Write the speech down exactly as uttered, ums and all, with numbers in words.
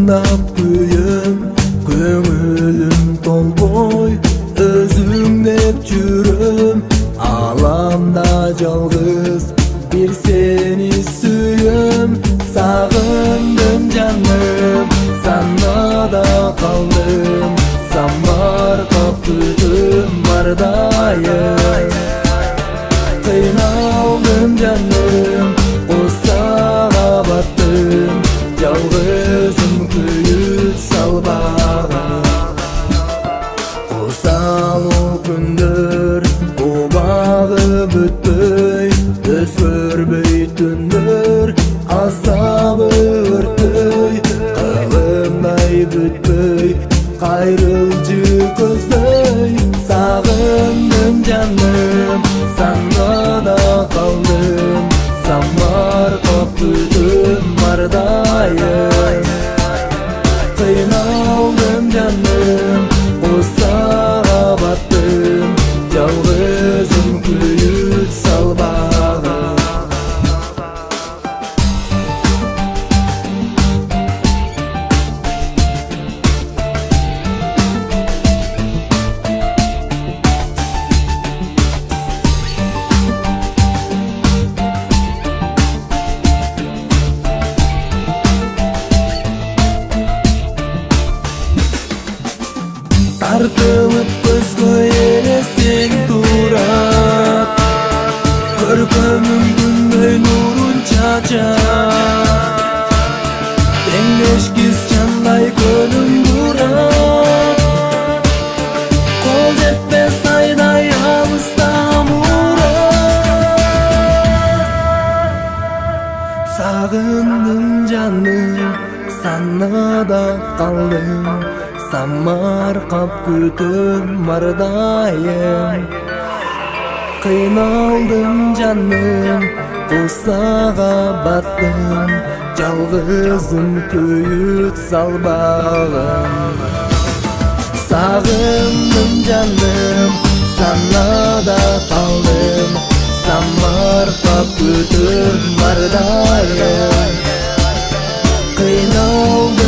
Сагындап күйüm, көңілім толбой, өзің деп жүрüm. Аламда жалғыз bir seni suyum. Sağındım canım, sana da kaldım. Samar kaptırdım bardayım. Kıynaldım canım, o sağa battım. Жалғызым күйіп салбағым. Осал ол күндер обағып өтпөй, өзгөрбөй түндер азабы өртөй. Кылымдай бүтпөй, кайрылчы көздөй. Сагындым жаным, сага да калдым. Самар каптырдым бардайым. Кыйналдым жаным, осаға баттым. Жалғызым күйіп салбағым. Тартылып көзгө елестен турат, көркөмүң күндөй нурун чачат. Теңдешкиз жандай көлүм турат, кол жетпес айдай алыста мурат. Сагындым жаным, санада калдым. Самар кап күтүм бардайым. Кыйналдым жаным, кусага баттым. Жалгызым күйүп салбагым. Сагындым жаным, санада калдым. Самар кап күтүм бардайым. Кыйналдым